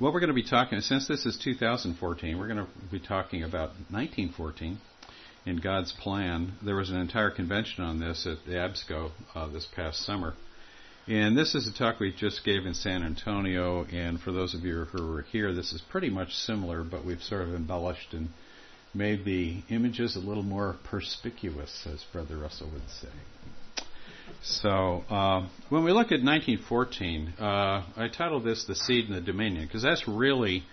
what we're going to be talking, since this is 2014, we're going to be talking about 1914 in God's plan. There was an entire convention on this at the ABSCO this past summer. And this is a talk we just gave in San Antonio, and for those of you who were here, this is pretty much similar, but we've sort of embellished and made the images a little more perspicuous, as Brother Russell would say. So, when we look at 1914, I titled this The Seed and the Dominion, because that's really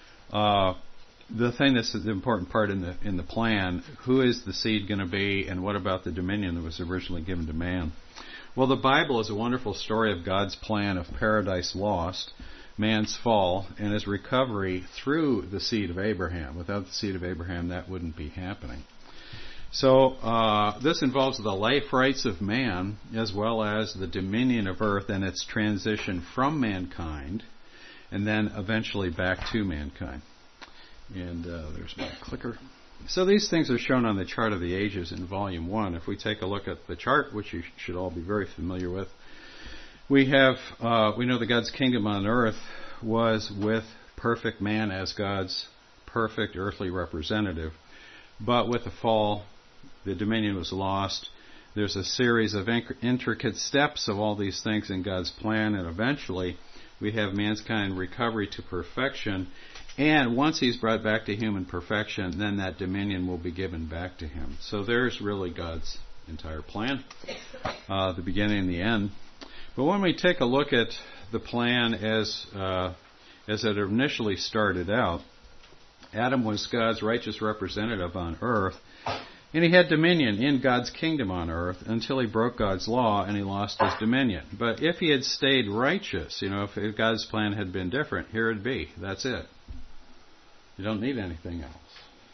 the thing that's the important part in the plan. Who is the seed going to be, and what about the dominion that was originally given to man? Well, the Bible is a wonderful story of God's plan of paradise lost, man's fall, and his recovery through the seed of Abraham. Without the seed of Abraham, that wouldn't be happening. So this involves the life rights of man as well as the dominion of earth and its transition from mankind and then eventually back to mankind. And there's my clicker. So these things are shown on the chart of the ages in Volume 1. If we take a look at the chart, which you should all be very familiar with, we know that God's kingdom on earth was with perfect man as God's perfect earthly representative. But with the fall, the dominion was lost. There's a series of intricate steps of all these things in God's plan, and eventually we have mankind recovery to perfection. And once he's brought back to human perfection, then that dominion will be given back to him. So there's really God's entire plan, the beginning and the end. But when we take a look at the plan as it initially started out, Adam was God's righteous representative on earth, and he had dominion in God's kingdom on earth until he broke God's law and he lost his dominion. But if he had stayed righteous, if God's plan had been different, here it'd be. That's it. You don't need anything else.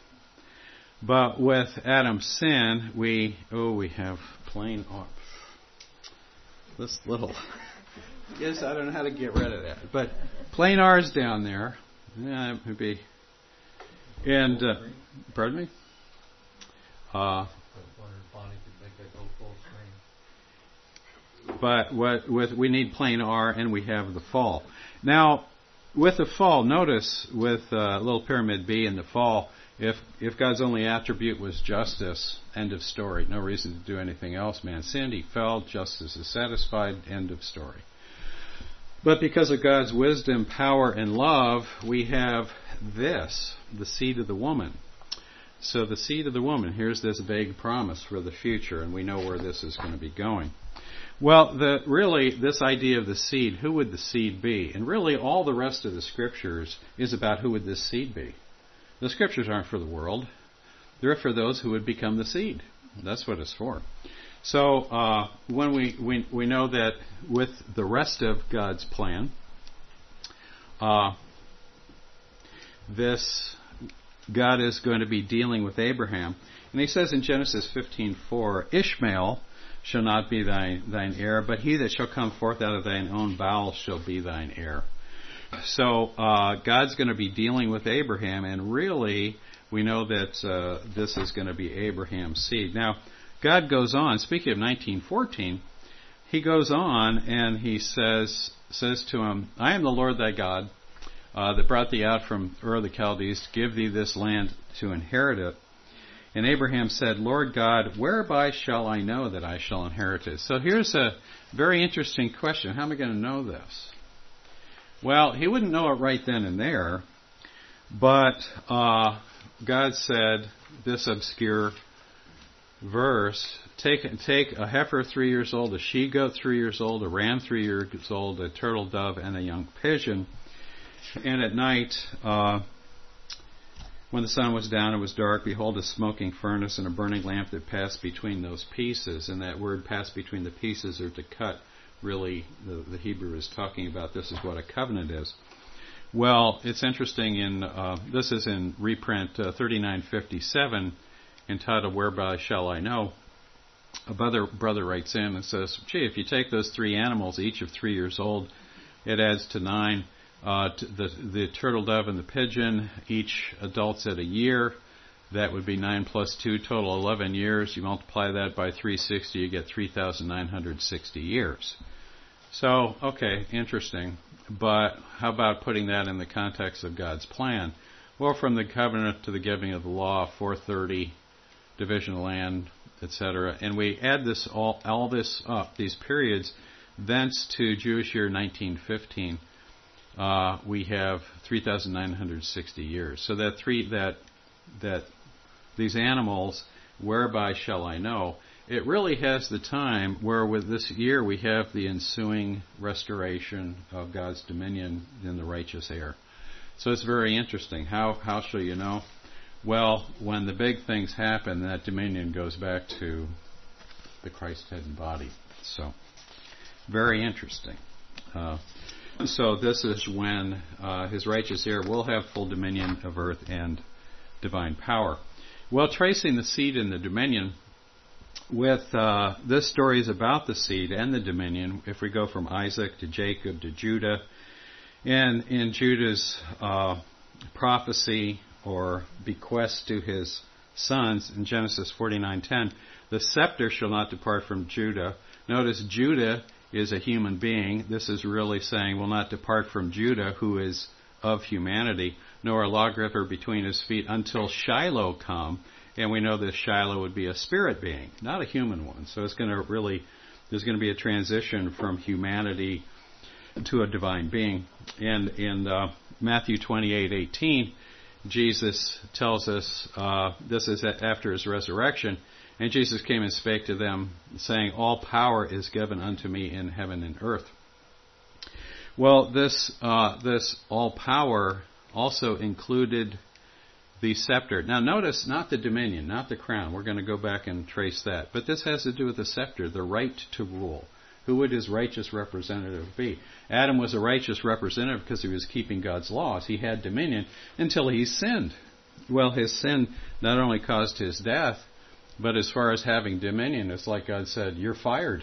But with Adam's sin, we have plain R. This little, yes, I don't know how to get rid of that. But plain R's down there. Yeah, it would be. And, pardon me? But we need plain R, and we have the fall. Now, with the fall, notice with little pyramid B in the fall, if God's only attribute was justice, end of story. No reason to do anything else. Man sinned, he fell, justice is satisfied, end of story. But because of God's wisdom, power, and love, we have this, the seed of the woman. So the seed of the woman, here's this vague promise for the future, and we know where this is going to be going. Well, really, this idea of the seed, who would the seed be? And really, all the rest of the Scriptures is about who would this seed be. The Scriptures aren't for the world. They're for those who would become the seed. That's what it's for. So when we know that with the rest of God's plan, God is going to be dealing with Abraham. And he says in Genesis 15:4, Ishmael shall not be thine heir, but he that shall come forth out of thine own bowels shall be thine heir. So God's going to be dealing with Abraham, and really we know that this is going to be Abraham's seed. Now, God goes on, speaking of 1914, he goes on and he says to him, I am the Lord thy God, that brought thee out from Ur of the Chaldees to give thee this land to inherit it. And Abraham said, Lord God, whereby shall I know that I shall inherit it? So here's a very interesting question. How am I going to know this? Well, he wouldn't know it right then and there, but God said this obscure verse, take a heifer 3 years old, a she-goat 3 years old, a ram 3 years old, a turtle dove, and a young pigeon. And at night, when the sun was down and was dark, behold, a smoking furnace and a burning lamp that passed between those pieces. And that word pass between the pieces or to cut, really, the Hebrew is talking about this is what a covenant is. Well, it's interesting, this is in reprint 3957, entitled Whereby Shall I Know? A brother writes in and says, gee, if you take those three animals, each of 3 years old, it adds to 9. The turtle dove and the pigeon, each adults at a year. That would be 9 plus 2, total 11 years. You multiply that by 360, you get 3,960 years. So, okay, interesting. But how about putting that in the context of God's plan? Well, from the covenant to the giving of the law, 430, division of land, etc. And we add this all this up, these periods, thence to Jewish year 1915. We have 3,960 years. So that these animals, whereby shall I know, it really has the time where with this year we have the ensuing restoration of God's dominion in the righteous heir. So it's very interesting. How shall you know? Well, when the big things happen, that dominion goes back to the Christ head and body. So, very interesting. So this is when his righteous heir will have full dominion of earth and divine power. Well, tracing the seed and the dominion, with this story is about the seed and the dominion. If we go from Isaac to Jacob to Judah, and in Judah's prophecy or bequest to his sons in Genesis 49:10, the scepter shall not depart from Judah. Notice Judah is a human being. This is really saying will not depart from Judah, who is of humanity, nor a lawgiver between his feet until Shiloh come. And we know that Shiloh would be a spirit being, not a human one. So it's going to there's going to be a transition from humanity to a divine being. And in Matthew 28:18, Jesus tells us, this is after his resurrection, and Jesus came and spake to them, saying, all power is given unto me in heaven and earth. Well, this all power also included the scepter. Now notice, not the dominion, not the crown. We're going to go back and trace that. But this has to do with the scepter, the right to rule. Who would his righteous representative be? Adam was a righteous representative because he was keeping God's laws. He had dominion until he sinned. Well, his sin not only caused his death, but as far as having dominion, it's like God said, you're fired.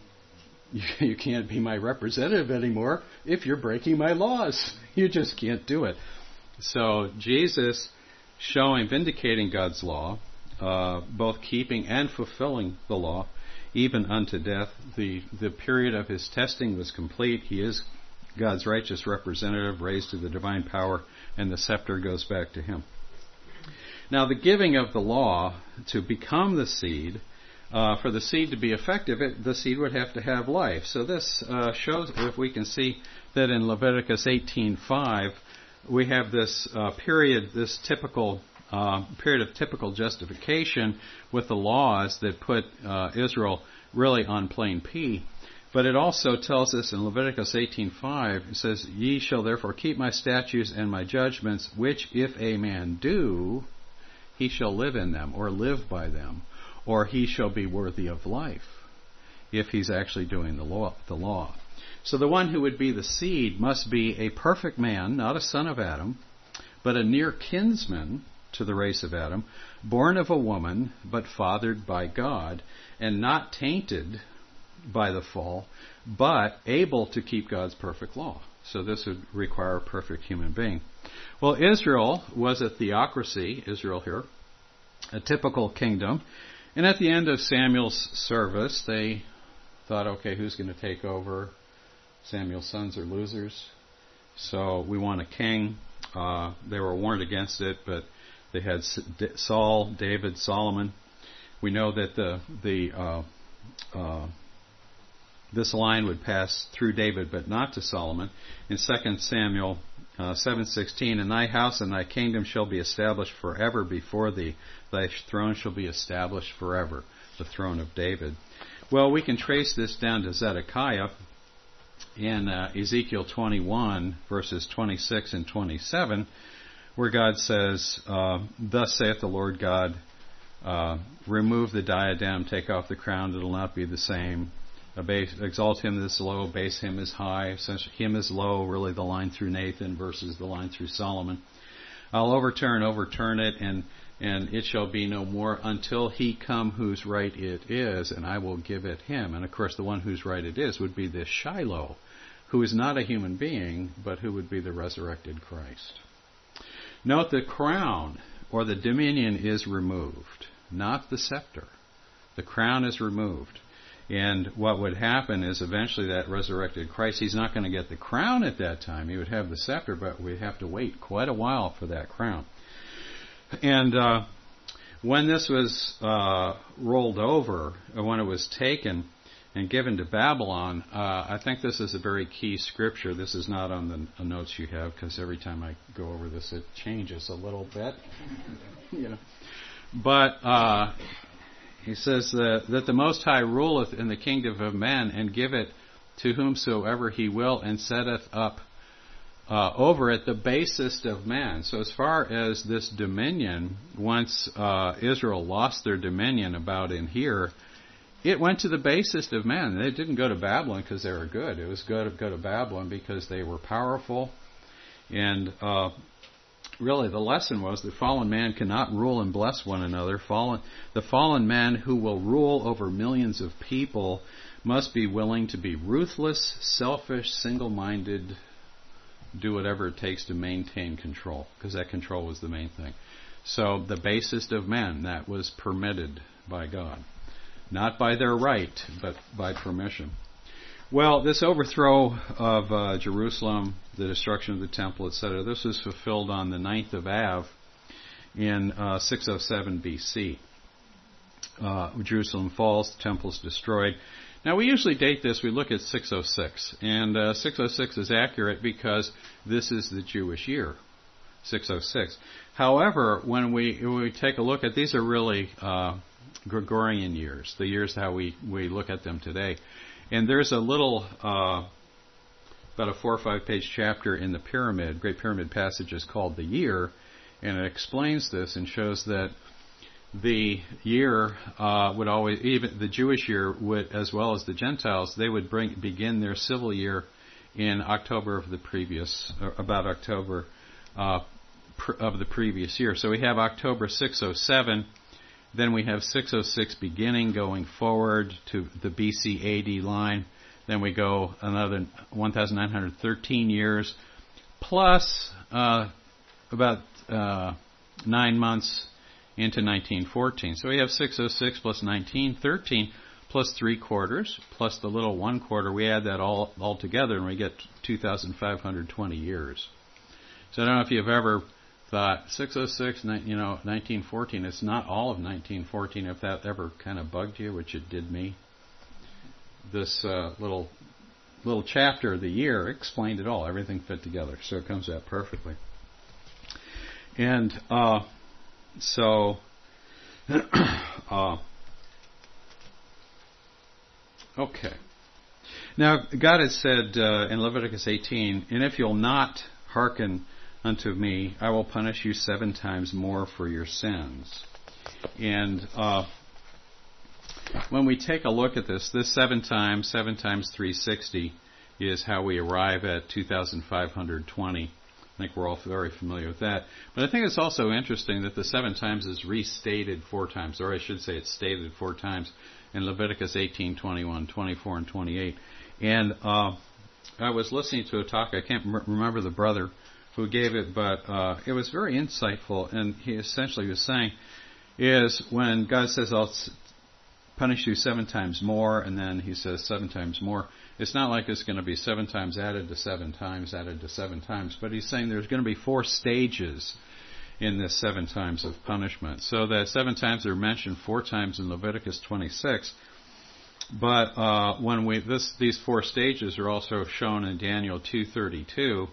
You can't be my representative anymore if you're breaking my laws. You just can't do it. So Jesus vindicating God's law, both keeping and fulfilling the law, even unto death. The period of his testing was complete. He is God's righteous representative, raised to the divine power, and the scepter goes back to him. Now, the giving of the law to become the seed, for the seed to be effective, the seed would have to have life. So this shows, if we can see that in Leviticus 18:5, we have this period, this typical period of typical justification with the laws that put Israel really on plain P. But it also tells us in Leviticus 18:5, it says, ye shall therefore keep my statutes and my judgments, which if a man do, he shall live in them, or live by them, or he shall be worthy of life, if he's actually doing the law. So the one who would be the seed must be a perfect man, not a son of Adam, but a near kinsman to the race of Adam, born of a woman, but fathered by God, and not tainted by the fall, but able to keep God's perfect law. So this would require a perfect human being. Well, Israel was a theocracy, Israel here, a typical kingdom. And at the end of Samuel's service, they thought, okay, who's going to take over? Samuel's sons are losers, so we want a king. They were warned against it, but they had Saul, David, Solomon. We know that this line would pass through David, but not to Solomon. In 2 Samuel 7:16, and thy house and thy kingdom shall be established forever before thee. Thy throne shall be established forever, the throne of David. Well, we can trace this down to Zedekiah in Ezekiel 21, verses 26 and 27, where God says, thus saith the Lord God, remove the diadem, take off the crown, it will not be the same. Exalt him as low, abase him as high. Essentially, him as low, really the line through Nathan versus the line through Solomon. I'll overturn it, and it shall be no more until he come whose right it is, and I will give it him. And of course, the one whose right it is would be this Shiloh, who is not a human being, but who would be the resurrected Christ. Note the crown, or the dominion, is removed, not the scepter. The crown is removed. And what would happen is eventually that resurrected Christ, he's not going to get the crown at that time. He would have the scepter, but we'd have to wait quite a while for that crown. And when this was rolled over, or when it was taken and given to Babylon, I think this is a very key scripture. This is not on the notes you have, because every time I go over this, it changes a little bit. But he says that the Most High ruleth in the kingdom of men, and giveth to whomsoever he will, and setteth up over it the basest of men. So as far as this dominion, once Israel lost their dominion about in here, it went to the basest of men. They didn't go to Babylon because they were good. It was good to go to Babylon because they were powerful. And really the lesson was that fallen man cannot rule and bless one another. The fallen man who will rule over millions of people must be willing to be ruthless, selfish, single-minded, do whatever it takes to maintain control, because that control was the main thing. So the basest of men, that was permitted by God. Not by their right, but by permission. Well, this overthrow of Jerusalem, the destruction of the temple, etc., this was fulfilled on the 9th of Av in 607 BC. Jerusalem falls, the temple is destroyed. Now, we usually date this, we look at 606, and 606 is accurate because this is the Jewish year, 606. However, when we take a look at, these are really Gregorian years, the years how we look at them today. And there's a little, about a 4 or 5 page chapter in the Pyramid, Great Pyramid Passages, called The Year, and it explains this and shows that the year would always, even the Jewish year would, as well as the Gentiles, they would begin their civil year in October of the previous, about October of the previous year. So we have October 607, then we have 606 beginning, going forward to the BC AD line. Then we go another 1,913 years, plus about 9 months into 1914. So we have 606 plus 1913 plus 3 quarters, plus the little 1 quarter. We add that all together, and we get 2,520 years. So I don't know if you've ever thought 606, 1914. It's not all of 1914. If that ever kind of bugged you, which it did me, this little chapter of the year explained it all. Everything fit together, so it comes out perfectly. And so, okay. Now, God has said in Leviticus 18, "And if you'll not hearken unto me, I will punish you 7 times more for your sins." And when we take a look at this 7 times 360 is how we arrive at 2,520. I think we're all very familiar with that. But I think it's also interesting that the 7 times is restated 4 times, or I should say it's stated 4 times in Leviticus 18, 21, 24, and 28. And I was listening to a talk, I can't remember the brother who gave it, but it was very insightful, and he essentially was saying is when God says, "I'll punish you 7 times more," and then he says 7 times more, it's not like it's going to be 7 times added to 7 times, added to 7 times, but he's saying there's going to be 4 stages in this 7 times of punishment. So that 7 times are mentioned 4 times in Leviticus 26, but when these 4 stages are also shown in Daniel 2:32.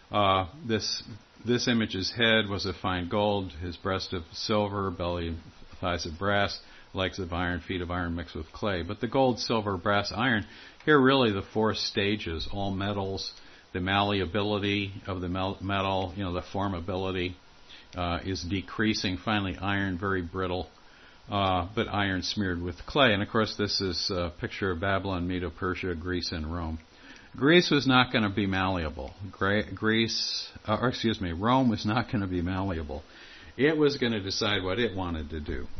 This image's head was of fine gold, his breast of silver, belly and thighs of brass, legs of iron, feet of iron mixed with clay. But the gold, silver, brass, iron, here really the 4 stages, all metals, the malleability of the metal, the formability is decreasing. Finally, iron, very brittle, but iron smeared with clay. And of course, this is a picture of Babylon, Medo-Persia, Greece, and Rome. Greece was not going to be malleable. Rome was not going to be malleable. It was going to decide what it wanted to do.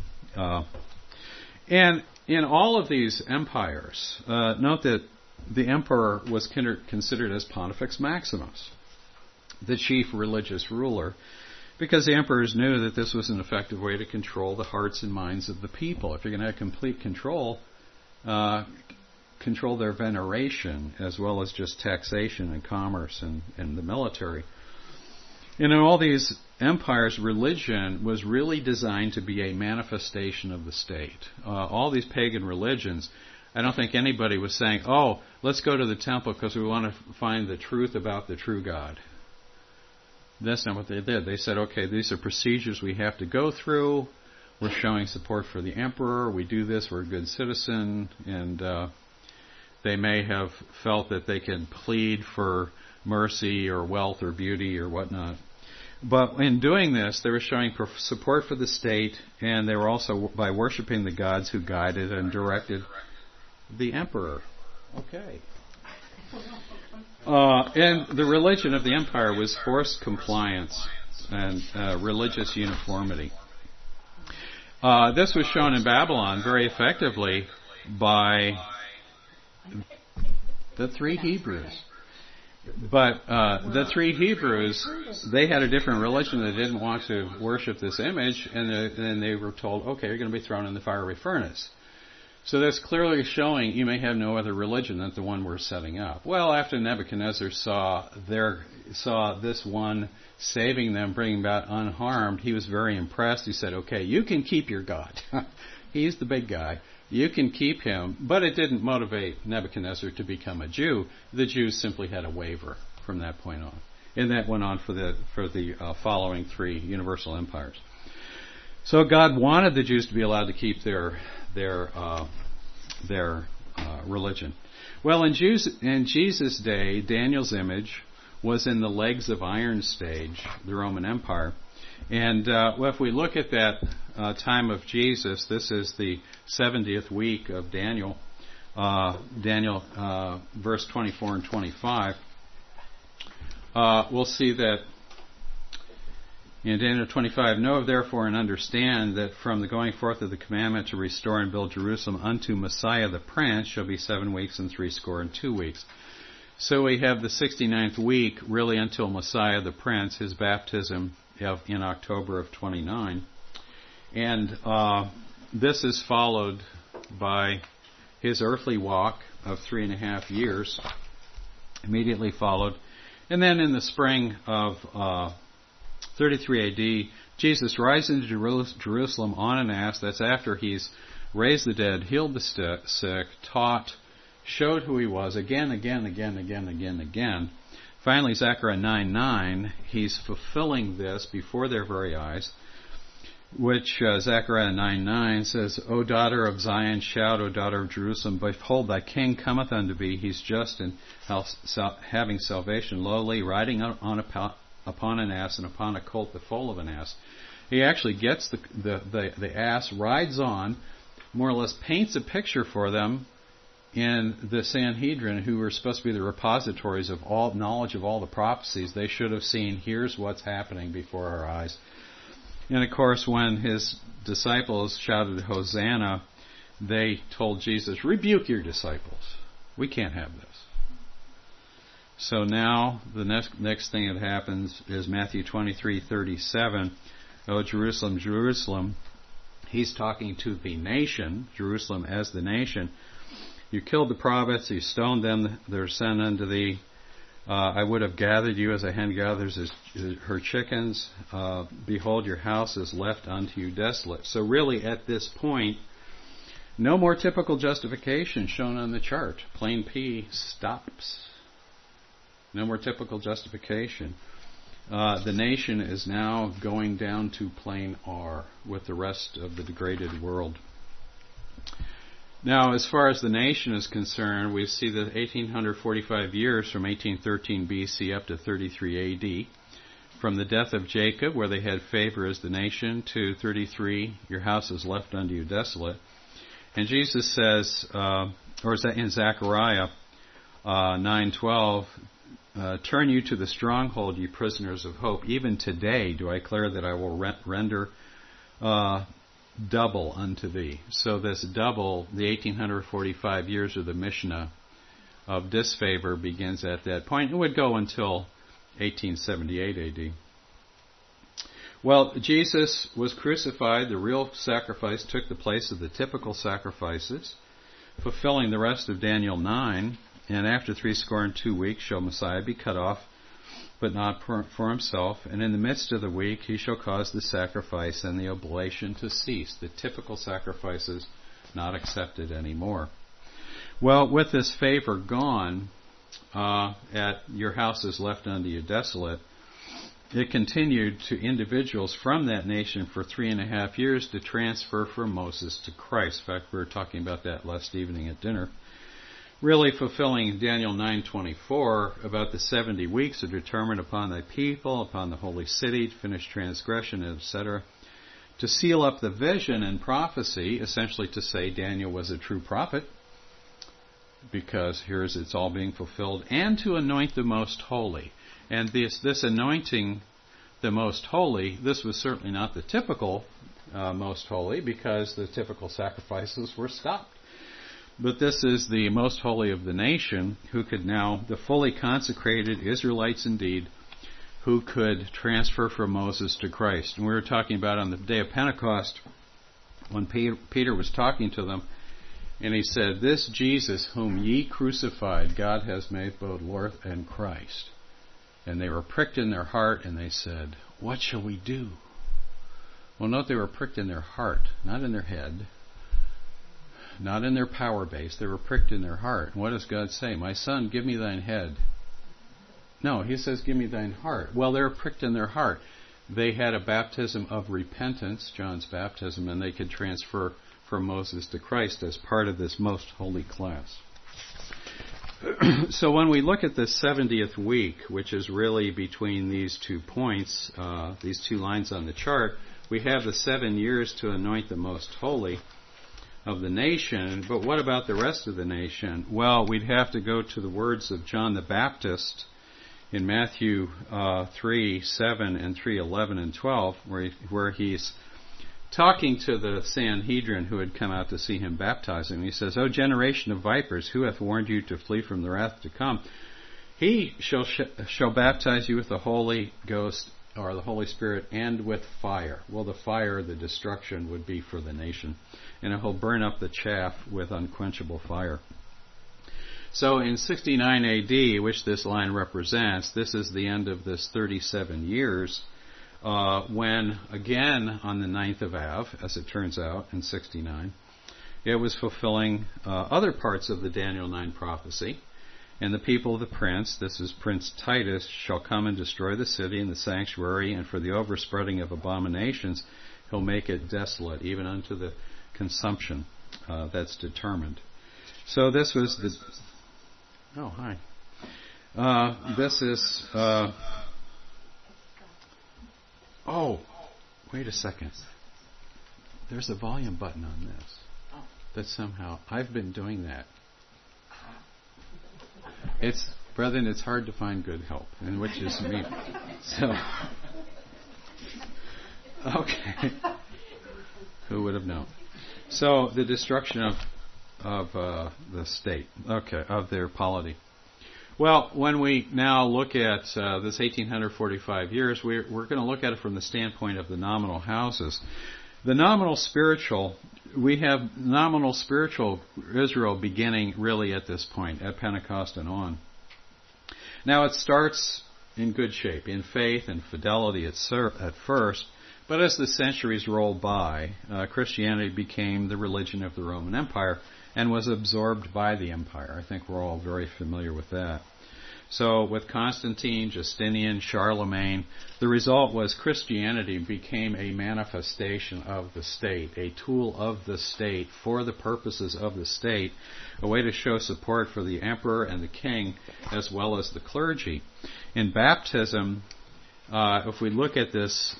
And in all of these empires, note that the emperor was considered as Pontifex Maximus, the chief religious ruler, because the emperors knew that this was an effective way to control the hearts and minds of the people. If you're going to have complete control, control their veneration as well as just taxation and commerce and the military. And in all these empires, religion was really designed to be a manifestation of the state. All these pagan religions, I don't think anybody was saying, oh, let's go to the temple because we want to find the truth about the true God. That's not what they did. They said, okay, these are procedures we have to go through. We're showing support for the emperor. We do this. We're a good citizen. And they may have felt that they can plead for mercy or wealth or beauty or whatnot. But in doing this, they were showing support for the state, and they were also by worshiping the gods who guided and directed the emperor. Okay. And the religion of the empire was forced compliance and religious uniformity. This was shown in Babylon very effectively by the three Hebrews. But the three Hebrews, they had a different religion. They didn't want to worship this image, and then they were told, okay, you're going to be thrown in the fiery furnace. So that's clearly showing you may have no other religion than the one we're setting up. Well, after Nebuchadnezzar saw this one saving them, bringing back unharmed, he was very impressed. He said, okay, you can keep your God. He's the big guy. You can keep him, but it didn't motivate Nebuchadnezzar to become a Jew. The Jews simply had a waiver from that point on, and that went on for the following three universal empires. So God wanted the Jews to be allowed to keep their religion. Well, in Jesus' day, Daniel's image was in the legs of iron stage, the Roman Empire. And if we look at that time of Jesus, this is the 70th week of Daniel, verse 24 and 25. We'll see that in Daniel 25, know therefore and understand that from the going forth of the commandment to restore and build Jerusalem unto Messiah the Prince shall be 7 weeks and 62 weeks. So we have the 69th week, really until Messiah the Prince, his baptism in October of 29. And this is followed by his earthly walk of 3.5 years, immediately followed. And then in the spring of 33 AD, Jesus rides into Jerusalem on an ass. That's after he's raised the dead, healed the sick, taught, showed who he was again. Finally, Zechariah 9:9, he's fulfilling this before their very eyes, which Zechariah 9:9 says, O daughter of Zion, shout, O daughter of Jerusalem, behold, thy king cometh unto thee. He's just and having salvation, lowly, riding upon an ass, and upon a colt, the foal of an ass. He actually gets the ass, rides on, more or less paints a picture for them in the Sanhedrin, who were supposed to be the repositories of all knowledge of all the prophecies. They should have seen, here's what's happening before our eyes. And of course, when his disciples shouted Hosanna, they told Jesus, rebuke your disciples. We can't have this. So now the next thing that happens is Matthew 23:37. O Jerusalem, Jerusalem. He's talking to the nation, Jerusalem as the nation. You killed the prophets, you stoned them, they're sent unto thee. I would have gathered you as a hen gathers her chickens. Behold, your house is left unto you desolate. So really at this point, no more typical justification shown on the chart. Plain P stops. No more typical justification. The nation is now going down to plain R with the rest of the degraded world. Now, as far as the nation is concerned, we see the 1845 years from 1813 BC up to 33 AD. From the death of Jacob, where they had favor as the nation, to 33, your house is left unto you desolate. And Jesus says, or is that in Zechariah 9:12, turn you to the stronghold, ye prisoners of hope. Even today do I declare that I will render double unto thee. So this double, the 1845 years of the Mishnah of disfavor begins at that point. It would go until 1878 AD. Well, Jesus was crucified. The real sacrifice took the place of the typical sacrifices. fulfilling the rest of Daniel 9. And after 62 weeks shall Messiah be cut off, but not for himself. And in the midst of the week he shall cause the sacrifice and the oblation to cease. The typical sacrifices not accepted anymore. Well, with this favor gone, at your house is left unto you desolate, it continued to individuals from that nation for 3.5 years to transfer from Moses to Christ. In fact, we were talking about that last evening at dinner. Really fulfilling Daniel 9:24 about the 70 weeks are determined upon thy people, upon the holy city, to finish transgression, etc. To seal up the vision and prophecy, essentially to say Daniel was a true prophet, because here's it's all being fulfilled, and to anoint the most holy. And this anointing the most holy, this was certainly not the typical most holy, because the typical sacrifices were stopped. But this is the most holy of the nation, who could now, the fully consecrated Israelites indeed, who could transfer from Moses to Christ. And we were talking about on the day of Pentecost, when Peter was talking to them, and he said, "This Jesus whom ye crucified, God has made both Lord and Christ." And they were pricked in their heart, and they said, "What shall we do?" Well, note they were pricked in their heart, not in their head, not in their power base. They were pricked in their heart. And what does God say? "My son, give me thine head." No, he says, "Give me thine heart." Well, they were pricked in their heart. They had a baptism of repentance, John's baptism, and they could transfer from Moses to Christ as part of this most holy class. So when we look at the 70th week, which is really between these 2 points, these 2 lines on the chart, we have the 7 years to anoint the most holy of the nation. But what about the rest of the nation? Well, we'd have to go to the words of John the Baptist in Matthew 3:7 and 3:11 and 12, where he's talking to the Sanhedrin who had come out to see him baptizing. He says, "O generation of vipers, who hath warned you to flee from the wrath to come? He shall baptize you with the Holy Ghost," or the Holy Spirit, "and with fire." Well, the fire, the destruction, would be for the nation. "And it will burn up the chaff with unquenchable fire." So in 69 AD, which this line represents, this is the end of this 37 years, when, again, on the 9th of Av, as it turns out, in 69, it was fulfilling other parts of the Daniel 9 prophecy. "And the people of the prince," this is Prince Titus, "shall come and destroy the city and the sanctuary, and for the overspreading of abominations, he'll make it desolate, even unto the consumption." That's determined. So this was the... Oh, hi. This is... Oh, wait a second. There's a volume button on this. That somehow... I've been doing that. Brethren, it's hard to find good help, and which is me. So, okay. Who would have known? So, the destruction of the state, of their polity. Well, when we now look at this 1845 years, we're going to look at it from the standpoint of the nominal houses. The nominal spiritual, we have nominal spiritual Israel beginning really at this point, at Pentecost and on. Now it starts in good shape, in faith and fidelity at first, but as the centuries rolled by, Christianity became the religion of the Roman Empire and was absorbed by the empire. I think we're all very familiar with that. So with Constantine, Justinian, Charlemagne, the result was Christianity became a manifestation of the state, a tool of the state for the purposes of the state, a way to show support for the emperor and the king as well as the clergy. In baptism, if we look at this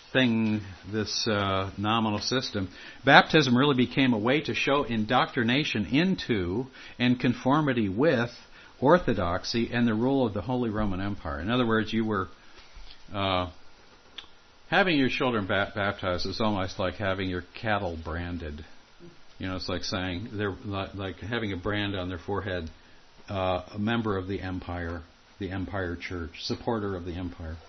nominal system, baptism really became a way to show indoctrination into and conformity with orthodoxy and the rule of the Holy Roman Empire. In other words, you were having your children baptized is almost like having your cattle branded. You know, it's like saying they're like having a brand on their forehead, a member of the empire church, supporter of the empire.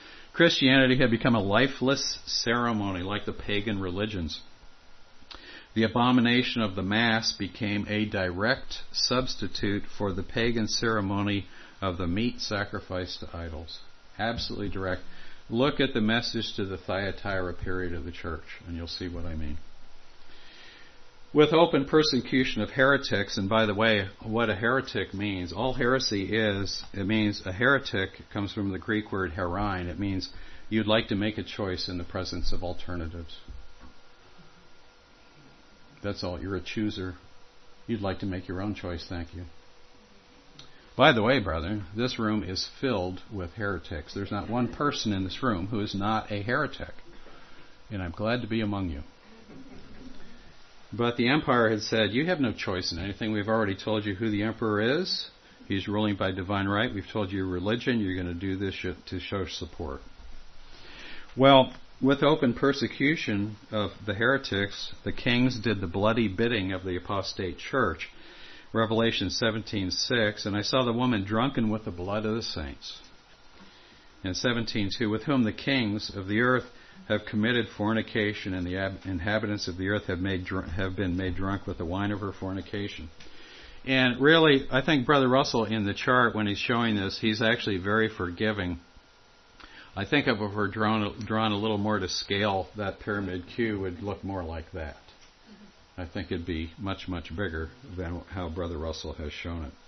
Christianity had become a lifeless ceremony like the pagan religions. The abomination of the Mass became a direct substitute for the pagan ceremony of the meat sacrificed to idols. Absolutely direct. Look at the message to the Thyatira period of the church, and you'll see what I mean. With open persecution of heretics, and by the way, what a heretic means, all heresy is, it means a heretic comes from the Greek word herein. It means you'd like to make a choice in the presence of alternatives. That's all. You're a chooser. You'd like to make your own choice, thank you. By the way, brethren, this room is filled with heretics. There's not one person in this room who is not a heretic. And I'm glad to be among you. But the empire had said, you have no choice in anything. We've already told you who the emperor is. He's ruling by divine right. We've told you your religion. You're going to do this to show support. Well, with open persecution of the heretics, the kings did the bloody bidding of the apostate church. Revelation 17:6, and I saw the woman drunken with the blood of the saints. And 17:2, with whom the kings of the earth have committed fornication, and the inhabitants of the earth have been made drunk with the wine of her fornication. And really, I think Brother Russell in the chart, when he's showing this, he's actually very forgiving. I think if it were drawn a little more to scale, that pyramid Q would look more like that. I think it'd be much, much bigger than how Brother Russell has shown it.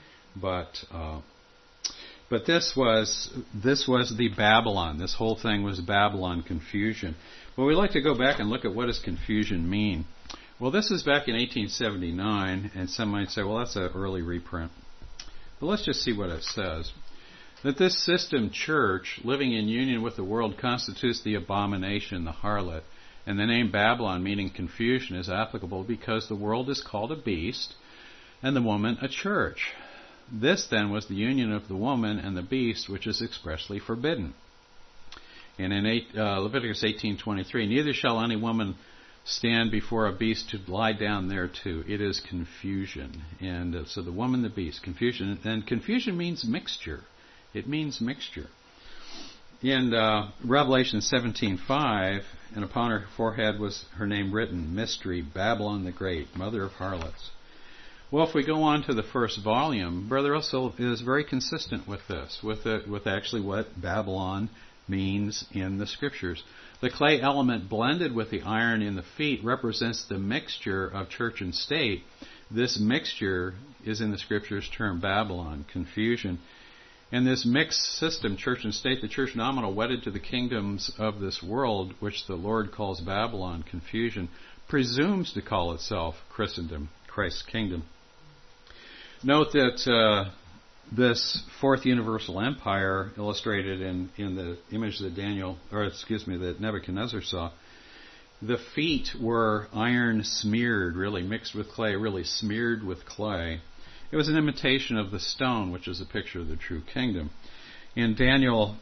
But this was the Babylon. This whole thing was Babylon confusion. But we'd like to go back and look at what does confusion mean. Well, this is back in 1879, and some might say, well, that's an early reprint. But let's just see what it says. That this system church, living in union with the world, constitutes the abomination, the harlot. And the name Babylon, meaning confusion, is applicable because the world is called a beast and the woman a church. This, then, was the union of the woman and the beast, which is expressly forbidden. And in Leviticus 18:23, neither shall any woman stand before a beast to lie down thereto. It is confusion. And so the woman, the beast, confusion. And confusion means mixture. It means mixture. In Revelation 17:5, and upon her forehead was her name written, Mystery, Babylon the Great, Mother of Harlots. Well, if we go on to the first volume, Brother Russell is very consistent with this, with actually what Babylon means in the Scriptures. The clay element blended with the iron in the feet represents the mixture of church and state. This mixture is in the Scriptures termed Babylon, confusion. And this mixed system, church and state, the church nominal wedded to the kingdoms of this world, which the Lord calls Babylon, confusion, presumes to call itself Christendom, Christ's kingdom. Note that this fourth universal empire, illustrated in the image that that Nebuchadnezzar saw, the feet were iron smeared, really mixed with clay, really smeared with clay. It was an imitation of the stone, which is a picture of the true kingdom. In Daniel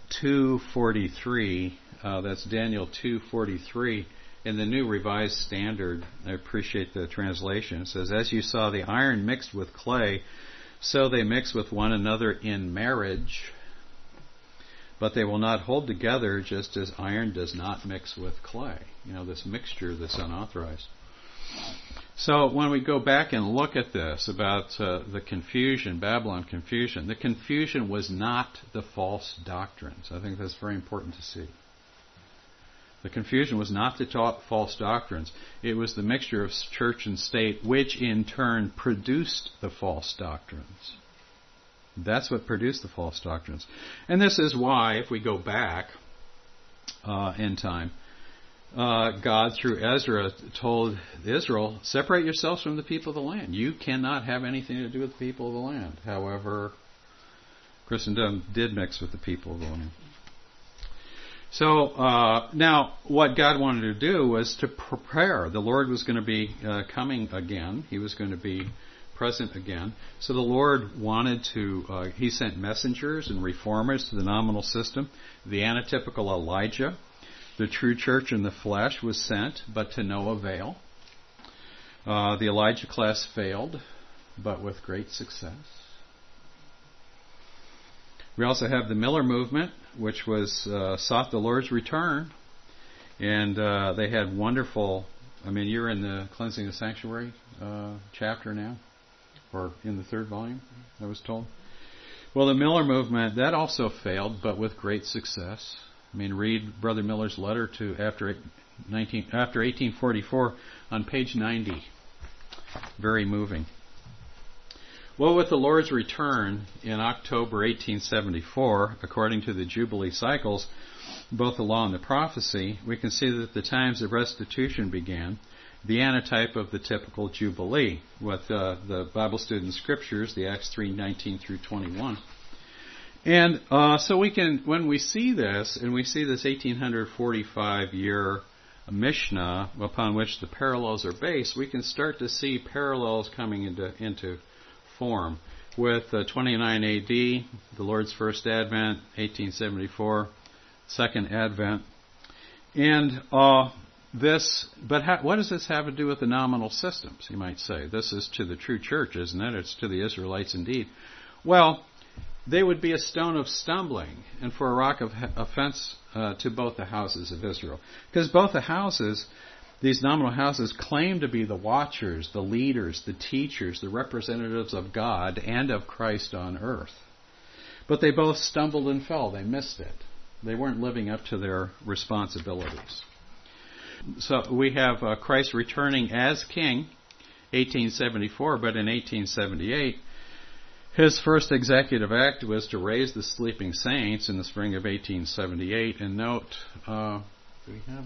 2:43, that's Daniel 2:43, in the New Revised Standard, I appreciate the translation, it says, as you saw the iron mixed with clay, so they mix with one another in marriage, but they will not hold together just as iron does not mix with clay. You know, this mixture that's unauthorized. So when we go back and look at this about the confusion, Babylon confusion, the confusion was not the false doctrines. I think that's very important to see. The confusion was not the false doctrines. It was the mixture of church and state, which in turn produced the false doctrines. That's what produced the false doctrines. And this is why, if we go back in time, God, through Ezra, told Israel, separate yourselves from the people of the land. You cannot have anything to do with the people of the land. However, Christendom did mix with the people of the land. So, now, what God wanted to do was to prepare. The Lord was going to be coming again. He was going to be present again. So the Lord wanted to, He sent messengers and reformers to the nominal system. The anatypical Elijah, the true church in the flesh, was sent, but to no avail. The Elijah class failed, but with great success. We also have the Miller movement, which was sought the Lord's return, and they had wonderful I mean, you're in the Cleansing the Sanctuary chapter now, or in the 3rd volume, I was told. Well, the Miller movement, that also failed, but with great success. I mean, read Brother Miller's letter to after 1844 on page 90. Very moving. Well, with the Lord's return in October 1874, according to the Jubilee cycles, both the law and the prophecy, we can see that the times of restitution began, the antitype of the typical Jubilee, with the Bible student scriptures, the Acts 3:19 through 21. And so we can, when we see this, and we see this 1845-year Mishnah upon which the parallels are based, we can start to see parallels coming into form. With 29 AD, the Lord's First Advent, 1874, Second Advent. And what does this have to do with the nominal systems, you might say? This is to the true church, isn't it? It's to the Israelites indeed. Well, they would be a stone of stumbling and for a rock of offense to both the houses of Israel. Because both the houses, these nominal houses, claim to be the watchers, the leaders, the teachers, the representatives of God and of Christ on earth. But they both stumbled and fell. They missed it. They weren't living up to their responsibilities. So we have Christ returning as king, 1874, but in 1878, his first executive act was to raise the sleeping saints in the spring of 1878. And note, do we have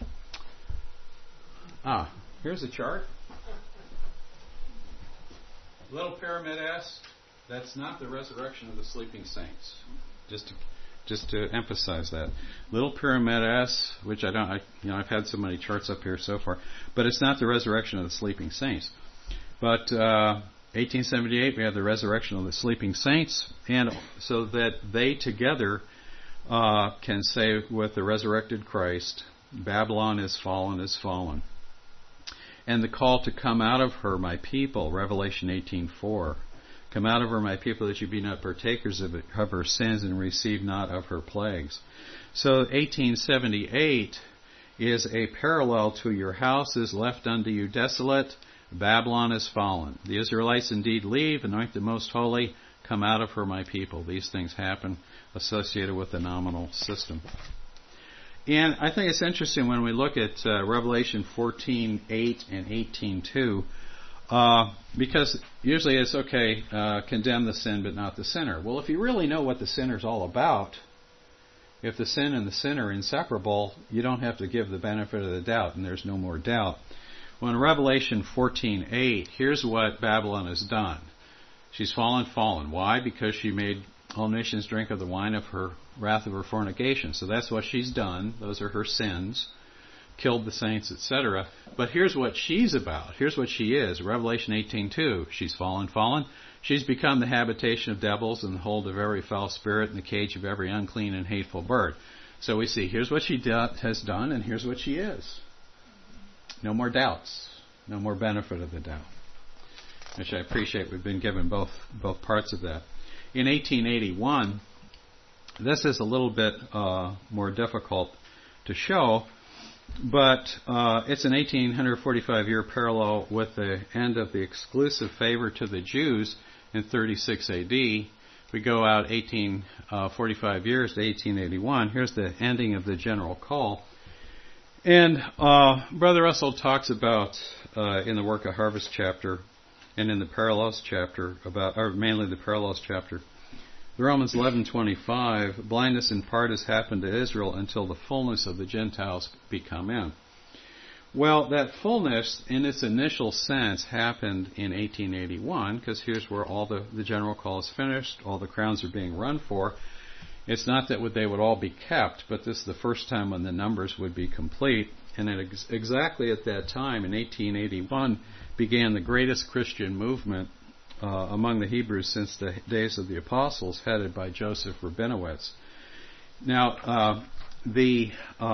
here's a chart. Little Pyramid S, that's not the resurrection of the sleeping saints. Just to emphasize that. Little Pyramid S, which I've had so many charts up here so far, but it's not the resurrection of the sleeping saints. But 1878, we have the resurrection of the sleeping saints, and so that they together can say with the resurrected Christ, Babylon is fallen. And the call to come out of her, my people, Revelation 18:4. Come out of her, my people, that you be not partakers of her sins and receive not of her plagues. So 1878 is a parallel to your house is left unto you desolate, Babylon is fallen. The Israelites indeed leave, anoint the most holy, come out of her, my people. These things happen associated with the nominal system. And I think it's interesting when we look at Revelation 14:8 and 18:2, because usually it's okay, condemn the sin but not the sinner. Well, if you really know what the sinner's all about, if the sin and the sinner are inseparable, you don't have to give the benefit of the doubt, and there's no more doubt. Well, in Revelation 14:8, here's what Babylon has done. She's fallen. Why? Because she made all nations drink of the wine of her wrath of her fornication. So that's what she's done. Those are her sins. Killed the saints, etc. But here's what she's about. Here's what she is. Revelation 18:2. She's fallen. She's become the habitation of devils and the hold of every foul spirit and the cage of every unclean and hateful bird. So we see, here's what she has done, and here's what she is. No more doubts. No more benefit of the doubt. Which I appreciate. We've been given both parts of that. In 1881, this is a little bit more difficult to show, but it's an 1845-year parallel with the end of the exclusive favor to the Jews in 36 AD. We go out 1845 years to 1881. Here's the ending of the general call. And Brother Russell talks about, in the Work of Harvest chapter, and in the Parallels chapter, or mainly the Parallels chapter, Romans 11:25, blindness in part has happened to Israel until the fullness of the Gentiles be come in. Well, that fullness, in its initial sense, happened in 1881, because here's where all the general call is finished, all the crowns are being run for. It's not that they would all be kept, but this is the first time when the numbers would be complete. And exactly at that time, in 1881, began the greatest Christian movement among the Hebrews since the days of the apostles, headed by Joseph Rabinowitz. Now, the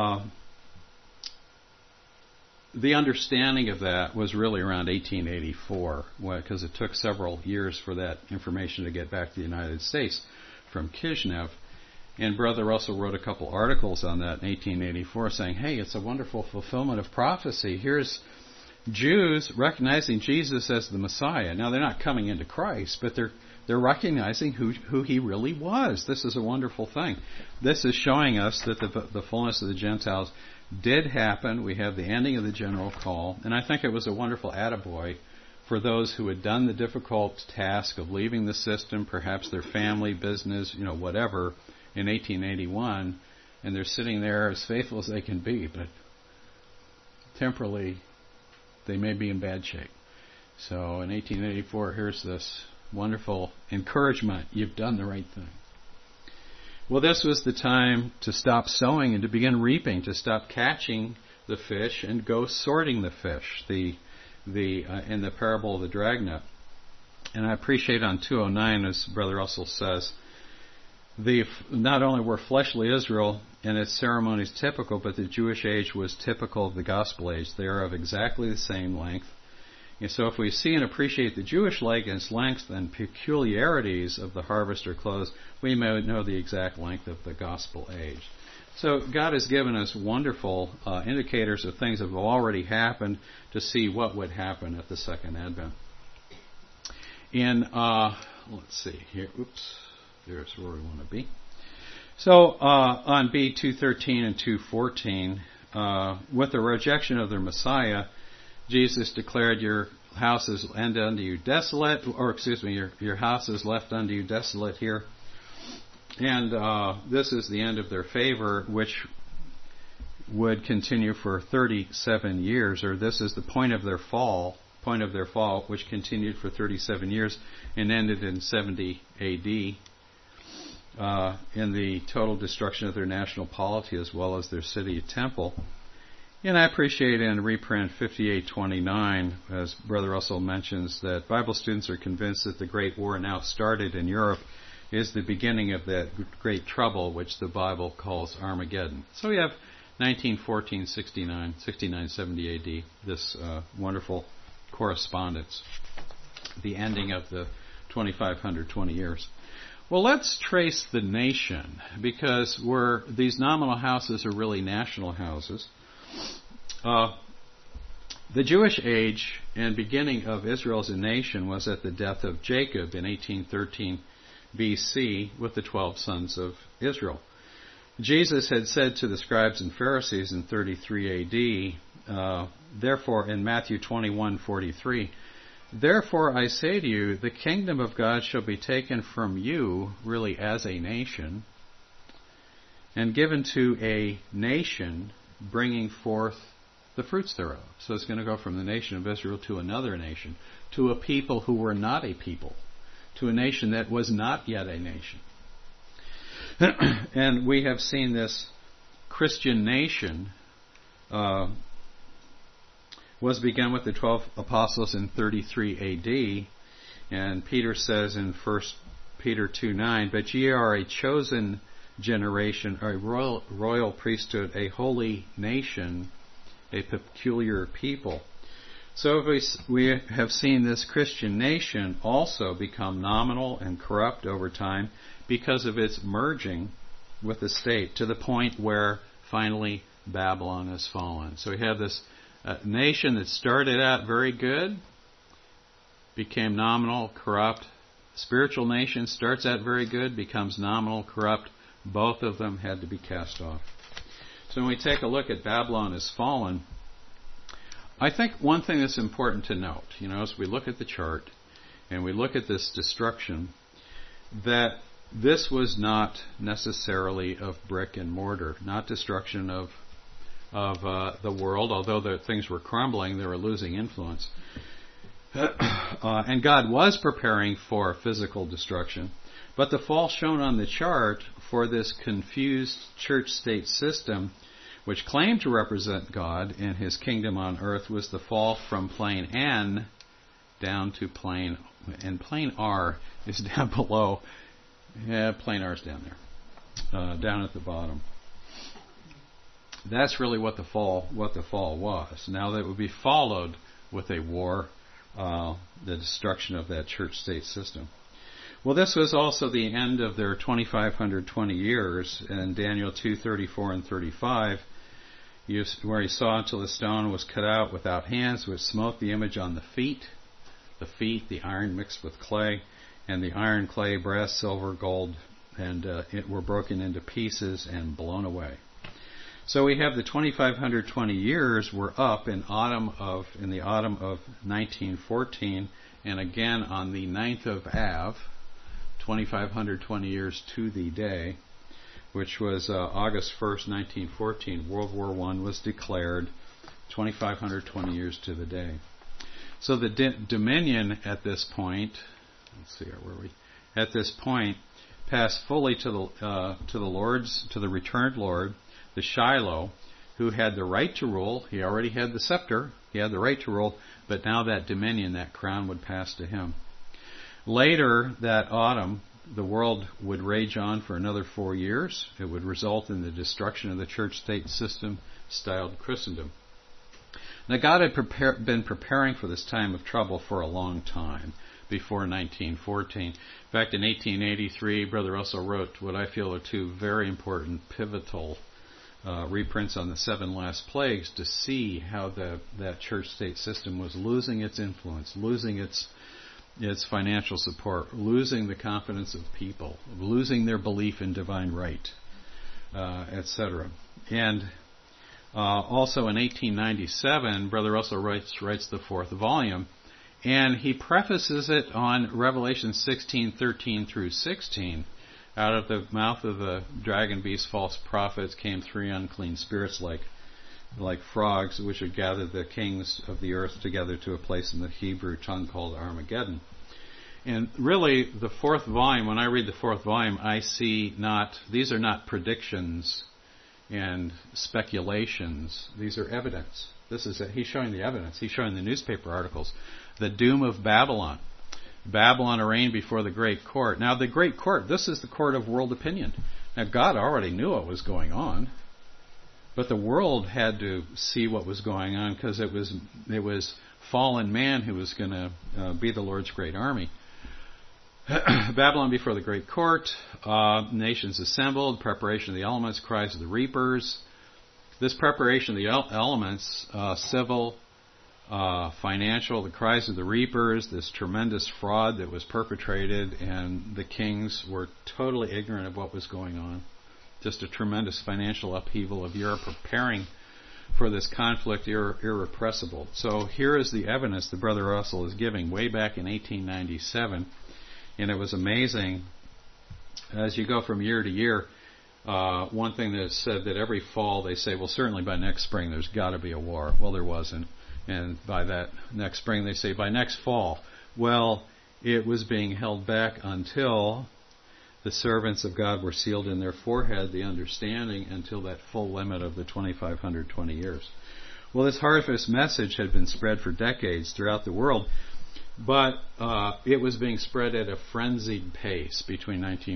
understanding of that was really around 1884, because it took several years for that information to get back to the United States from Kishinev. And Brother Russell wrote a couple articles on that in 1884 saying, hey, it's a wonderful fulfillment of prophecy. Here's Jews recognizing Jesus as the Messiah. Now, they're not coming into Christ, but they're recognizing who he really was. This is a wonderful thing. This is showing us that the fullness of the Gentiles did happen. We have the ending of the general call. And I think it was a wonderful attaboy for those who had done the difficult task of leaving the system, perhaps their family, business, whatever, in 1881, and they're sitting there as faithful as they can be, but temporally they may be in bad shape. So in 1884, here's this wonderful encouragement. You've done the right thing. Well, this was the time to stop sowing and to begin reaping, to stop catching the fish and go sorting the fish, in the parable of the dragnet. And I appreciate on 209, as Brother Russell says, not only were fleshly Israel and its ceremonies typical, but the Jewish age was typical of the gospel age. They are of exactly the same length. And so if we see and appreciate the Jewish length and peculiarities of the harvest or close, we may know the exact length of the gospel age. So God has given us wonderful indicators of things that have already happened to see what would happen at the second advent. Let's see here. Oops. There's where we want to be. So on B 213 and 214, with the rejection of their Messiah, Jesus declared, your house is left unto you desolate, your house is left unto you desolate here. And this is the end of their favor, which would continue for 37 years, or this is the point of their fall, which continued for 37 years and ended in 70 A.D., in the total destruction of their national polity as well as their city temple. And I appreciate in reprint 5829, as Brother Russell mentions, that Bible students are convinced that the Great War now started in Europe is the beginning of that great trouble which the Bible calls Armageddon. So we have 1914, 69, 70 AD, this wonderful correspondence, the ending of the 2520 years. Well, let's trace the nation, because these nominal houses are really national houses. The Jewish age and beginning of Israel as a nation was at the death of Jacob in 1813 BC with the 12 sons of Israel. Jesus had said to the scribes and Pharisees in 33 AD, therefore in Matthew 21:43, therefore I say to you, the kingdom of God shall be taken from you, really as a nation, and given to a nation bringing forth the fruits thereof. So it's going to go from the nation of Israel to another nation, to a people who were not a people, to a nation that was not yet a nation. And we have seen this Christian nation was begun with the 12 apostles in 33 AD. And Peter says in 1 Peter 2:9, but ye are a chosen generation, a royal priesthood, a holy nation, a peculiar people. So we have seen this Christian nation also become nominal and corrupt over time because of its merging with the state, to the point where finally Babylon has fallen. So we have this nation that started out very good, became nominal, corrupt. Spiritual nation starts out very good, becomes nominal, corrupt. Both of them had to be cast off. So when we take a look at Babylon has fallen, I think one thing that's important to note, as we look at the chart and we look at this destruction, that this was not necessarily of brick and mortar, not destruction of the world, although the things were crumbling, they were losing influence. And God was preparing for physical destruction. But the fall shown on the chart for this confused church-state system, which claimed to represent God and His kingdom on earth, was the fall from plane N down to plane, and plane R is down below. Yeah, plane R is down there, down at the bottom. That's really what the fall was. Now that would be followed with a war, the destruction of that church-state system. Well, this was also the end of their 2,520 years. In Daniel 2:34 and 35, where he saw until the stone was cut out without hands, which smote the image on the feet, the iron mixed with clay, and the iron, clay, brass, silver, gold, and it were broken into pieces and blown away. So we have the 2,520 years were up in the autumn of 1914, and again on the 9th of Av, 2,520 years to the day, which was August 1st, 1914. World War I was declared, 2,520 years to the day. So the dominion at this point, let's see, where were we? At this point, passed fully to the returned Lord, the Shiloh, who had the right to rule. He already had the scepter. He had the right to rule, but now that dominion, that crown, would pass to him. Later that autumn, the world would rage on for another 4 years. It would result in the destruction of the church-state system styled Christendom. Now, God had been preparing for this time of trouble for a long time, before 1914. In fact, in 1883, Brother Russell wrote what I feel are two very important, pivotal reprints on the 7 last plagues to see how that church-state system was losing its influence, losing its financial support, losing the confidence of people, losing their belief in divine right, etc. And also in 1897, Brother Russell writes the 4th volume, and he prefaces it on Revelation 16:13 through 16. Out of the mouth of the dragon beast, false prophets, came 3 unclean spirits like frogs, which would gather the kings of the earth together to a place in the Hebrew tongue called Armageddon. And really, the 4th volume, when I read the 4th volume, I see these are not and speculations. These are evidence. He's showing the evidence. He's showing the newspaper articles. The doom of Babylon. Babylon arraigned before the great court. Now, the great court, this is the court of world opinion. Now, God already knew what was going on, but the world had to see what was going on because it was fallen man who was going to be the Lord's great army. Babylon before the great court, nations assembled, preparation of the elements, cries of the reapers. This preparation of the elements, civil, financial, the cries of the reapers, this tremendous fraud that was perpetrated, and the kings were totally ignorant of what was going on. Just a tremendous financial upheaval of Europe preparing for this conflict irrepressible. So here is the evidence that Brother Russell is giving way back in 1897. And it was amazing, as you go from year to year, one thing that said that every fall they say, well, certainly by next spring there's got to be a war. Well, there wasn't. And by that next spring they say, by next fall. Well, it was being held back until the servants of God were sealed in their forehead, the understanding, until that full limit of the 2,520 years. Well, this harvest message had been spread for decades throughout the world, but it was being spread at a frenzied pace after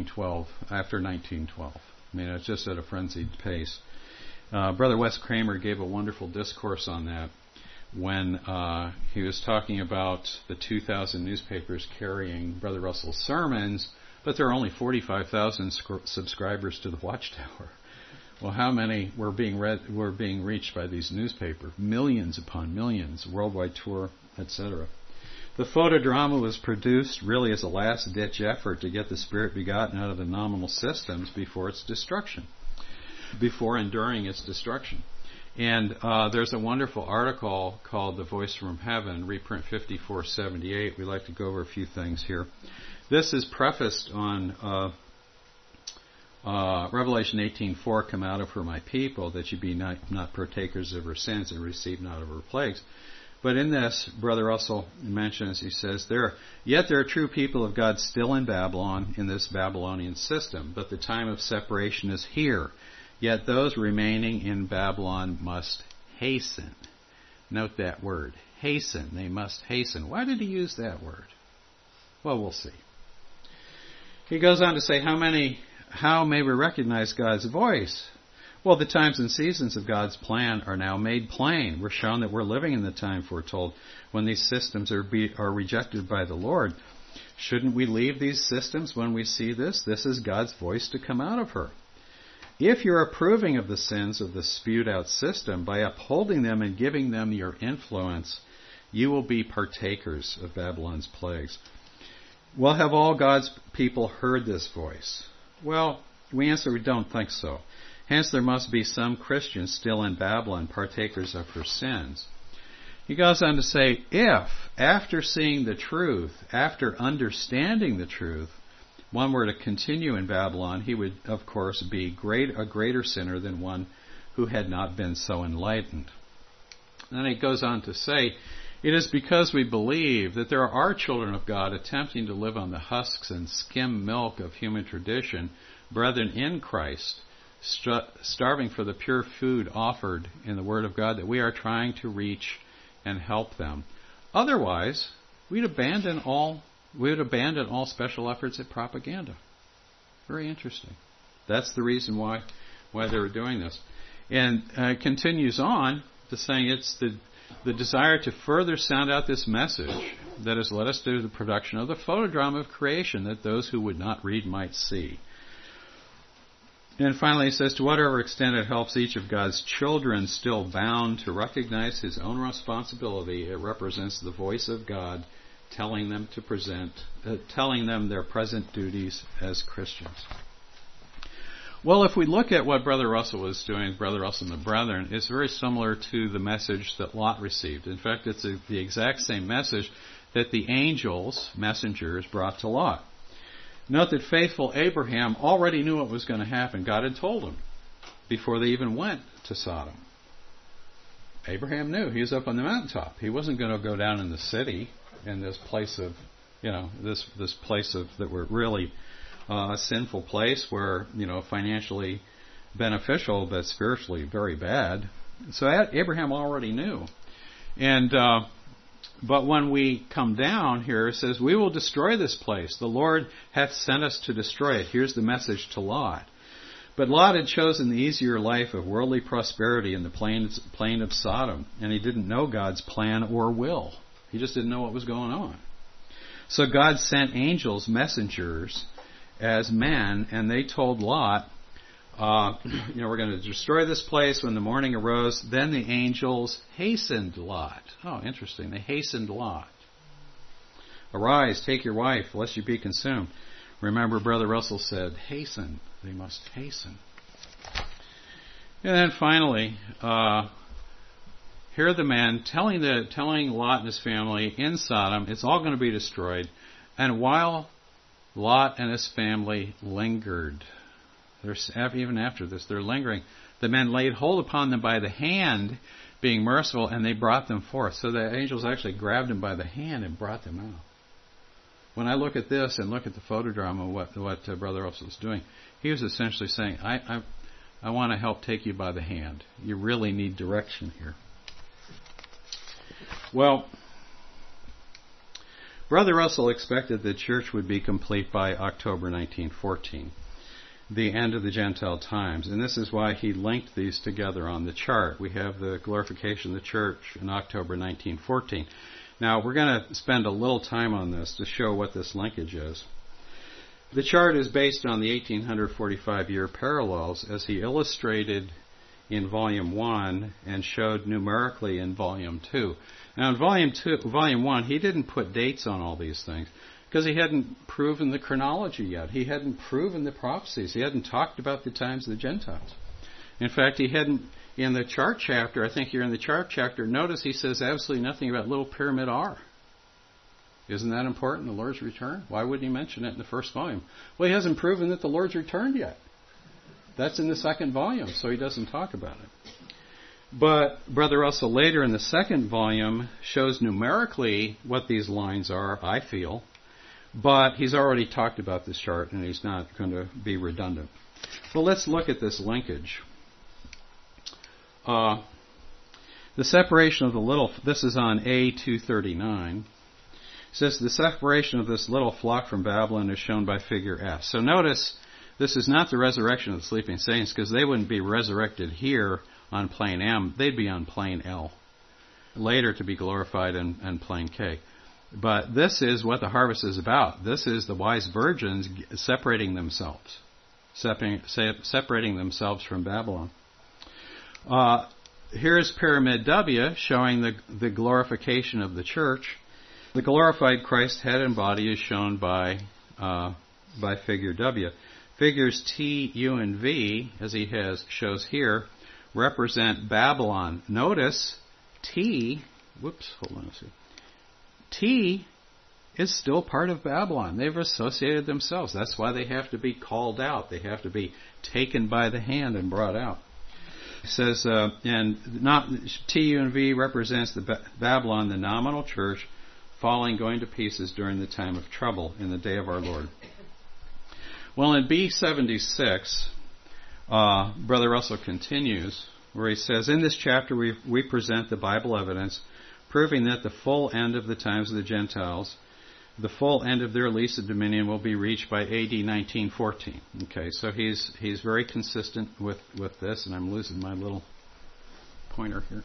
1912. I mean, it's just at a frenzied pace. Brother Wes Kramer gave a wonderful discourse on that when he was talking about the 2,000 newspapers carrying Brother Russell's sermons, but there are only 45,000 subscribers to the Watchtower. Well, how many were being reached by these newspapers? Millions upon millions, worldwide tour, etc. The photodrama was produced really as a last-ditch effort to get the Spirit begotten out of the nominal systems before its destruction, before and during its destruction. And there's a wonderful article called The Voice from Heaven, reprint 5478. We'd like to go over a few things here. This is prefaced on Revelation 18:4, come out of her, my people, that you be not partakers of her sins and receive not of her plagues. But in this, Brother Russell mentions, he says, yet there are true people of God still in Babylon, in this Babylonian system, but the time of separation is here. Yet those remaining in Babylon must hasten. Note that word, hasten. They must hasten. Why did he use that word? Well, we'll see. He goes on to say, how may we recognize God's voice? Well, the times and seasons of God's plan are now made plain. We're shown that we're living in the time foretold when these systems are rejected by the Lord. Shouldn't we leave these systems when we see this? This is God's voice to come out of her. If you're approving of the sins of the spewed out system by upholding them and giving them your influence, you will be partakers of Babylon's plagues. Well, have all God's people heard this voice? Well, we answer we don't think so. Hence, there must be some Christians still in Babylon, partakers of her sins. He goes on to say, if, after seeing the truth, after understanding the truth, one were to continue in Babylon, he would, of course, be a greater sinner than one who had not been so enlightened. Then he goes on to say, it is because we believe that there are children of God attempting to live on the husks and skim milk of human tradition, brethren in Christ, starving for the pure food offered in the Word of God, that we are trying to reach and help them. Otherwise, we'd abandon all special efforts at propaganda. Very interesting. That's the reason why they were doing this. And continues on to saying it's the desire to further sound out this message that has led us to the production of the photodrama of creation, that those who would not read might see. And finally he says, to whatever extent it helps each of God's children still bound to recognize his own responsibility, it represents the voice of God telling them their present duties as Christians. Well, if we look at what Brother Russell was doing, Brother Russell and the Brethren, it's very similar to the message that Lot received. In fact, it's the exact same message that the angels, messengers, brought to Lot. Note that faithful Abraham already knew what was going to happen. God had told him before they even went to Sodom. Abraham knew. He was up on the mountaintop. He wasn't going to go down in the city in this place of, this place of that were really a sinful place where, financially beneficial but spiritually very bad. So Abraham already knew. And but when we come down here, it says, we will destroy this place. The Lord hath sent us to destroy it. Here's the message to Lot. But Lot had chosen the easier life of worldly prosperity in the plain of Sodom, and he didn't know God's plan or will. He just didn't know what was going on. So God sent angels, messengers, as men, and they told Lot, we're going to destroy this place. When the morning arose, then the angels hastened Lot. Oh, interesting. They hastened Lot. Arise, take your wife, lest you be consumed. Remember, Brother Russell said, hasten. They must hasten. And then finally, here are the men telling Lot and his family in Sodom, it's all going to be destroyed. And while Lot and his family lingered, even after this, they're lingering. The men laid hold upon them by the hand, being merciful, and they brought them forth. So the angels actually grabbed them by the hand and brought them out. When I look at this and look at the photodrama, what Brother Russell was doing, he was essentially saying, I want to help take you by the hand. You really need direction here. Well, Brother Russell expected the church would be complete by October 1914. The end of the Gentile times. And this is why he linked these together on the chart. We have the glorification of the church in October 1914. Now, we're going to spend a little time on this to show what this linkage is. The chart is based on the 1845-year parallels as he illustrated in Volume 1 and showed numerically in Volume 2. Now, in Volume 1, he didn't put dates on all these things, because he hadn't proven the chronology yet. He hadn't proven the prophecies. He hadn't talked about the times of the Gentiles. In fact, he hadn't, in the chart chapter, I think you're in the chart chapter, notice he says absolutely nothing about Little Pyramid R. Isn't that important, the Lord's return? Why wouldn't he mention it in the first volume? Well, he hasn't proven that the Lord's returned yet. That's in the second volume, so he doesn't talk about it. But Brother Russell later in the second volume shows numerically what these lines are, I feel. But he's already talked about this chart, and he's not going to be redundant. Well, let's look at this linkage. The separation of the little, this is on A239. It says the separation of this little flock from Babylon is shown by figure F. So notice, this is not the resurrection of the sleeping saints, because they wouldn't be resurrected here on plane M. They'd be on plane L, later to be glorified in plane K. But this is what the harvest is about. This is the wise virgins separating themselves from Babylon. Here's Pyramid W showing the glorification of the church. The glorified Christ head and body is shown by figure W. Figures T, U, and V, as he shows here, represent Babylon. Notice T, T is still part of Babylon. They've associated themselves. That's why they have to be called out. They have to be taken by the hand and brought out. It says, and not T, U, and V represents the Babylon, the nominal church, going to pieces during the time of trouble in the day of our Lord. Well, in B76, Brother Russell continues, where he says, in this chapter we present the Bible evidence proving that the full end of the times of the Gentiles, the full end of their lease of dominion, will be reached by AD 1914. Okay, so he's very consistent with this, and I'm losing my little pointer here.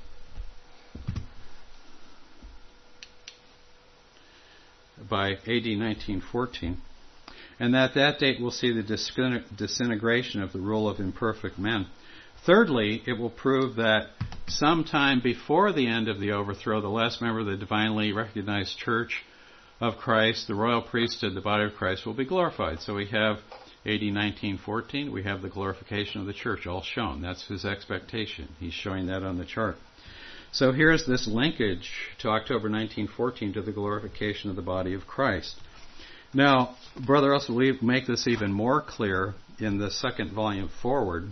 By AD 1914. And that date will see the disintegration of the rule of imperfect men. Thirdly, it will prove that sometime before the end of the overthrow, the last member of the divinely recognized Church of Christ, the royal priesthood, the body of Christ, will be glorified. So we have AD 1914, we have the glorification of the church all shown. That's his expectation. He's showing that on the chart. So here's this linkage to October 1914 to the glorification of the body of Christ. Now, Brother Russell will make this even more clear in the second volume forward.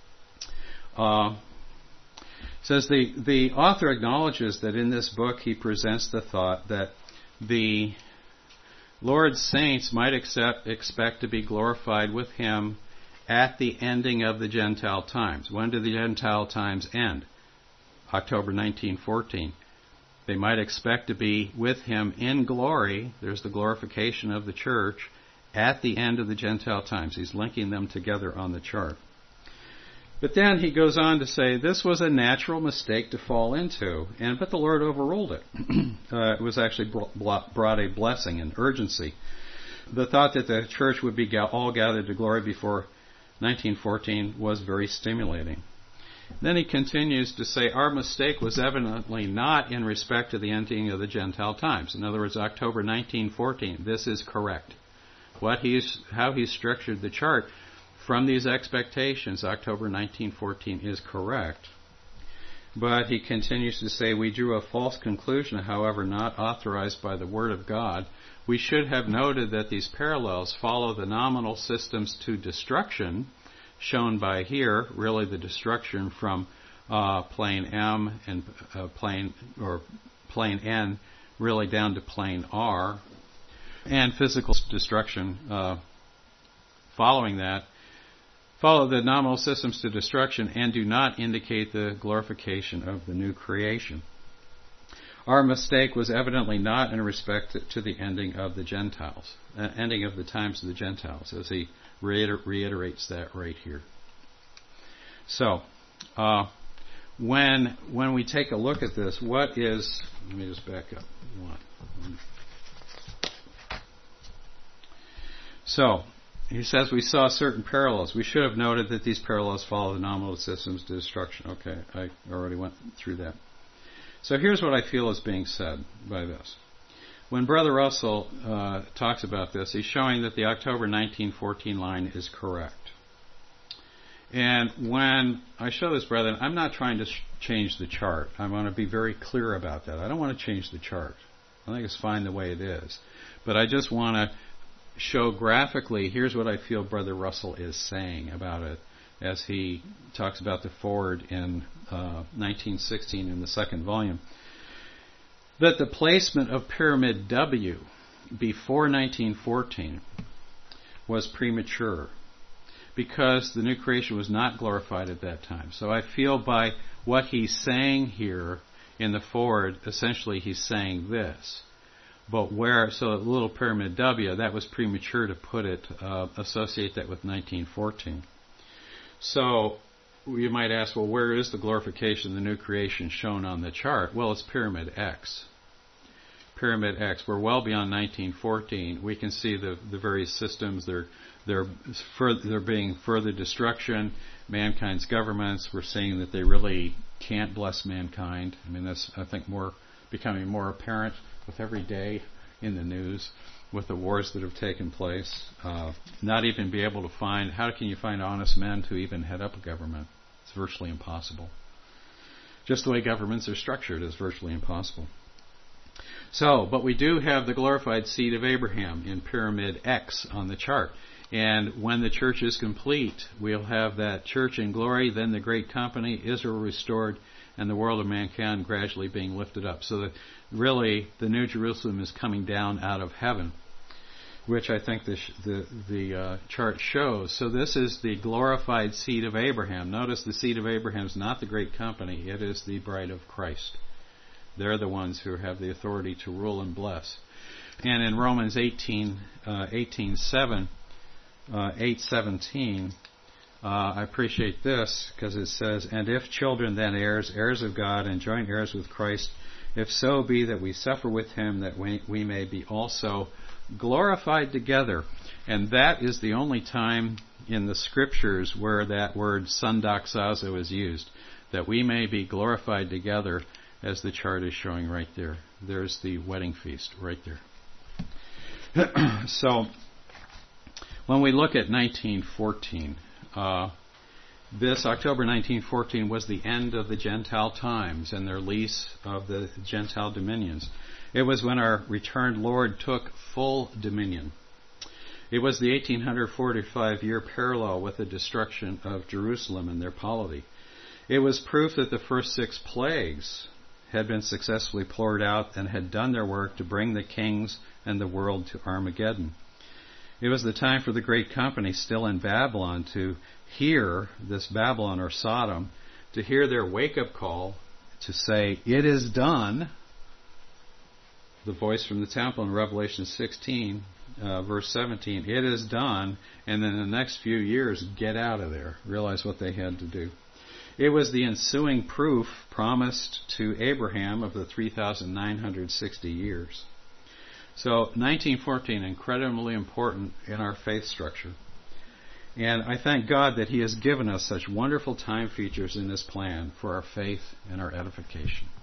Says the author acknowledges that in this book he presents the thought that the Lord's saints might expect to be glorified with him at the ending of the Gentile times. When do the Gentile times end? October 1914. They might expect to be with him in glory. There's the glorification of the church at the end of the Gentile times. He's linking them together on the chart. But then he goes on to say this was a natural mistake to fall into, but the Lord overruled it. It was actually brought a blessing and urgency. The thought that the church would be all gathered to glory before 1914 was very stimulating. Then he continues to say, our mistake was evidently not in respect to the ending of the Gentile times. In other words, October 1914, this is correct. How he's structured the chart from these expectations, October 1914 is correct. But he continues to say, we drew a false conclusion, however, not authorized by the Word of God. We should have noted that these parallels follow the nominal systems to destruction, shown by here, really the destruction from plane M and plane N, really down to plane R, and physical destruction following that, follow the nominal systems to destruction and do not indicate the glorification of the new creation. Our mistake was evidently not in respect to the ending of the Gentiles, ending of the times of the Gentiles, as he reiterates that right here. So, when we take a look at this, let me just back up one. So, he says we saw certain parallels. We should have noted that these parallels follow the nominal systems to destruction. Okay, I already went through that. So here's what I feel is being said by this. When Brother Russell talks about this, he's showing that the October 1914 line is correct. And when I show this, brethren, I'm not trying to change the chart. I want to be very clear about that. I don't want to change the chart. I think it's fine the way it is. But I just want to show graphically, here's what I feel Brother Russell is saying about it as he talks about the forward in 1916 in the second volume. That the placement of Pyramid W before 1914 was premature because the new creation was not glorified at that time. So I feel by what he's saying here in the forward, essentially he's saying this. But so a little Pyramid W, that was premature to put it, associate that with 1914. So you might ask, well, where is the glorification of the new creation shown on the chart? Well, it's Pyramid X. Pyramid X. We're well beyond 1914. We can see the various systems. They're being further destruction. Mankind's governments. We're seeing that they really can't bless mankind. I mean, that's, I think, becoming more apparent with every day in the news, with the wars that have taken place. Not even be able to find, how can you find honest men to even head up a government? It's virtually impossible. Just the way governments are structured is virtually impossible. So, but we do have the glorified seed of Abraham in Pyramid X on the chart. And when the church is complete, we'll have that church in glory, then the great company, Israel restored, and the world of mankind gradually being lifted up. So that really the New Jerusalem is coming down out of heaven, which I think the chart shows. So this is the glorified seed of Abraham. Notice the seed of Abraham is not the great company. It is the bride of Christ. They're the ones who have the authority to rule and bless. And in Romans 8:17, I appreciate this because it says, "And if children, then heirs, heirs of God, and joint heirs with Christ, if so be that we suffer with him, that we may be also glorified together." And that is the only time in the Scriptures where that word sundoxazo is used, that we may be glorified together, as the chart is showing right there. There's the wedding feast right there. So, when we look at 1914, this October 1914 was the end of the Gentile times and their lease of the Gentile dominions. It was when our returned Lord took full dominion. It was the 1845-year parallel with the destruction of Jerusalem and their polity. It was proof that the first 6 plagues had been successfully poured out and had done their work to bring the kings and the world to Armageddon. It was the time for the great company still in Babylon to hear this Babylon or Sodom, to hear their wake-up call, to say, "It is done." The voice from the temple in Revelation 16, verse 17, "It is done," and then in the next few years, get out of there. Realize what they had to do. It was the ensuing proof promised to Abraham of the 3,960 years. So 1914, incredibly important in our faith structure. And I thank God that He has given us such wonderful time features in His plan for our faith and our edification.